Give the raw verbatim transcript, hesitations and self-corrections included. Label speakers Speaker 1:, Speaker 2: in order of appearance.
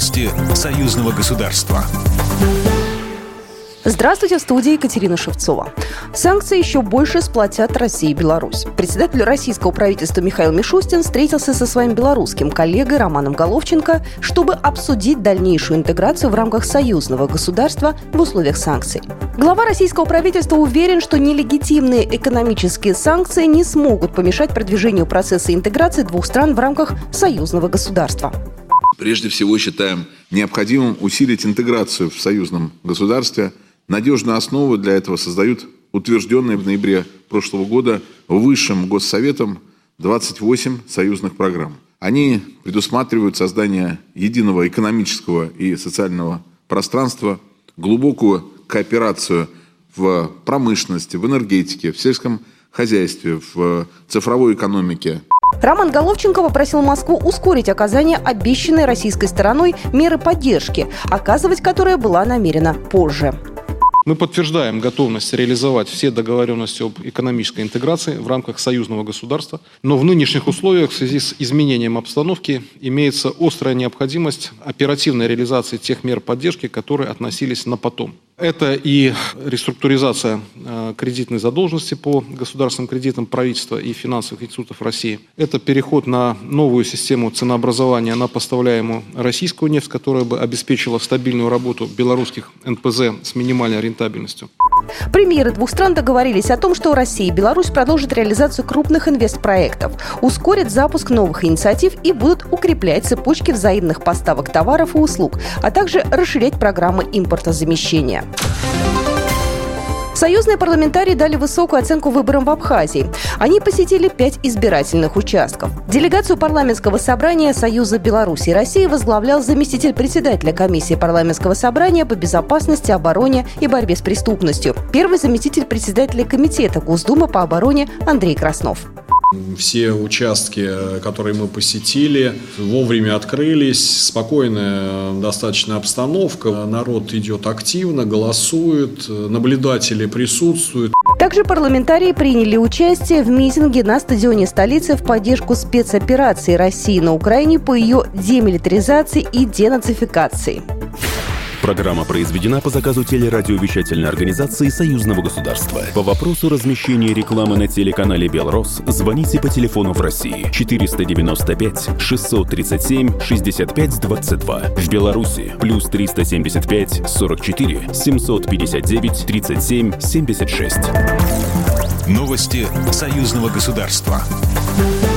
Speaker 1: Новости союзного государства.
Speaker 2: Здравствуйте, в студии Екатерина Шевцова. Санкции еще больше сплотят Россию и Беларусь. Председатель российского правительства Михаил Мишустин встретился со своим белорусским коллегой Романом Головченко, чтобы обсудить дальнейшую интеграцию в рамках союзного государства в условиях санкций. Глава российского правительства уверен, что нелегитимные экономические санкции не смогут помешать продвижению процесса интеграции двух стран в рамках союзного государства.
Speaker 3: Прежде всего считаем необходимым усилить интеграцию в союзном государстве. Надежную основу для этого создают утвержденные в ноябре прошлого года Высшим Госсоветом двадцать восемь союзных программ. Они предусматривают создание единого экономического и социального пространства, глубокую кооперацию в промышленности, в энергетике, в сельском хозяйстве, в цифровой экономике.
Speaker 2: Роман Головченко попросил Москву ускорить оказание обещанной российской стороной меры поддержки, оказывать которая была намерена позже.
Speaker 4: Мы подтверждаем готовность реализовать все договоренности об экономической интеграции в рамках союзного государства, но в нынешних условиях в связи с изменением обстановки имеется острая необходимость оперативной реализации тех мер поддержки, которые относились на потом. Это и реструктуризация э, кредитной задолженности по государственным кредитам правительства и финансовых институтов России. Это переход на новую систему ценообразования на поставляемую российскую нефть, которая бы обеспечила стабильную работу белорусских эн пэ зэ с минимальной рентабельностью.
Speaker 2: Премьеры двух стран договорились о том, что Россия и Беларусь продолжат реализацию крупных инвестпроектов, ускорят запуск новых инициатив и будут укреплять цепочки взаимных поставок товаров и услуг, а также расширять программы импортозамещения. Союзные парламентарии дали высокую оценку выборам в Абхазии. Они посетили пять избирательных участков. Делегацию парламентского собрания Союза Беларуси и России возглавлял заместитель председателя комиссии парламентского собрания по безопасности, обороне и борьбе с преступностью, первый заместитель председателя комитета Госдумы по обороне Андрей Краснов.
Speaker 5: Все участки, которые мы посетили, вовремя открылись, спокойная достаточно обстановка, народ идет активно, голосует, наблюдатели присутствуют.
Speaker 2: Также парламентарии приняли участие в митинге на стадионе столицы в поддержку спецоперации России на Украине по ее демилитаризации и денацификации.
Speaker 6: Программа произведена по заказу телерадиовещательной организации Союзного государства. По вопросу размещения рекламы на телеканале «Белрос» звоните по телефону в России четыреста девяносто пять шестьсот тридцать семь шестьдесят пять двадцать два. В Беларуси плюс триста семьдесят пять сорок четыре семьсот пятьдесят девять тридцать семь семьдесят шесть.
Speaker 1: Новости союзного государства.